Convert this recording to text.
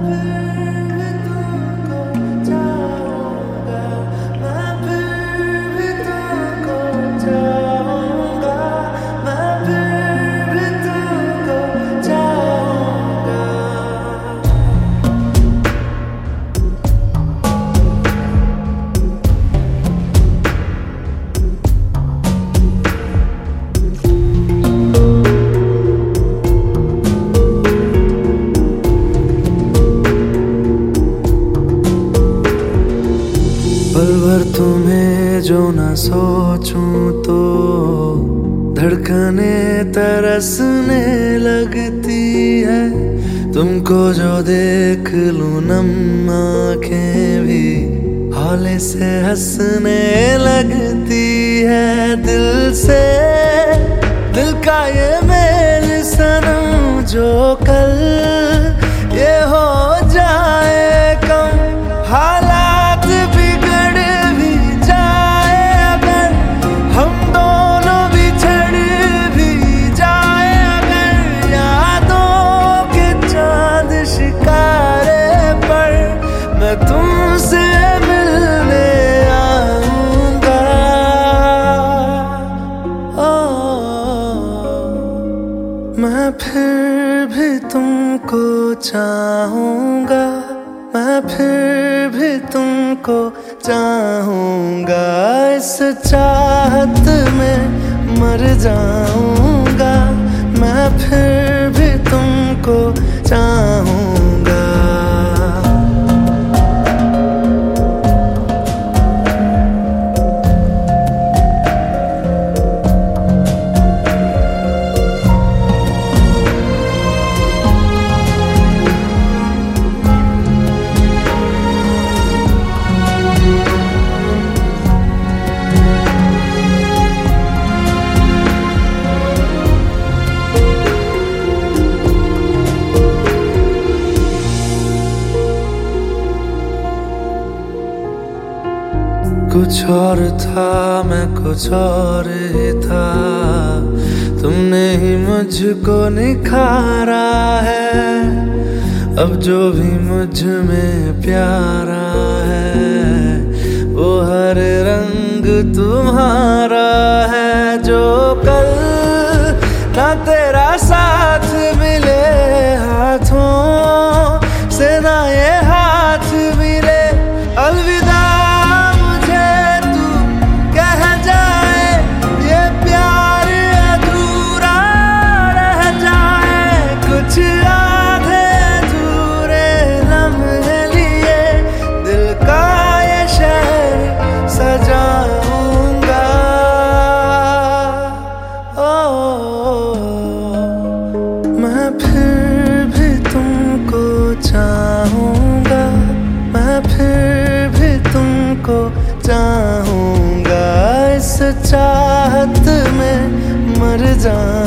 पल भर तुम्हें जो न सोचूं तो धड़कने तरसने लगती है। तुमको जो देख लूं नम आँखें भी हौले से हंसने लगती है। दिल से दिल का ये मेल सनम जो कल ये हो जाए कम, हालात बिगड़ भी जाए अगर, हम दोनों बिछड़ भी जाए अगर, यादों के चांद शिकारे पर मैं तुमसे मिलने आऊंगा। मैं फिर भी तुमको चाहूंगा, मैं फिर भी तुमको चाहूंगा। इस चाहत में मर जाऊंगा, मैं फिर भी तुमको चाहूंगा। कुछ और था मैं कुछ और ही था, तुमने ही मुझको निखारा है। अब जो भी मुझ में प्यारा है वो हर रंग तुम्हारा है। जो कल ना तेरा साथ मिले हाथों से ना ये हाथ मिले, अलविदा चाहूंगा, मैं फिर भी तुमको चाहूंगा। इस चाहत में मर जाऊंगा।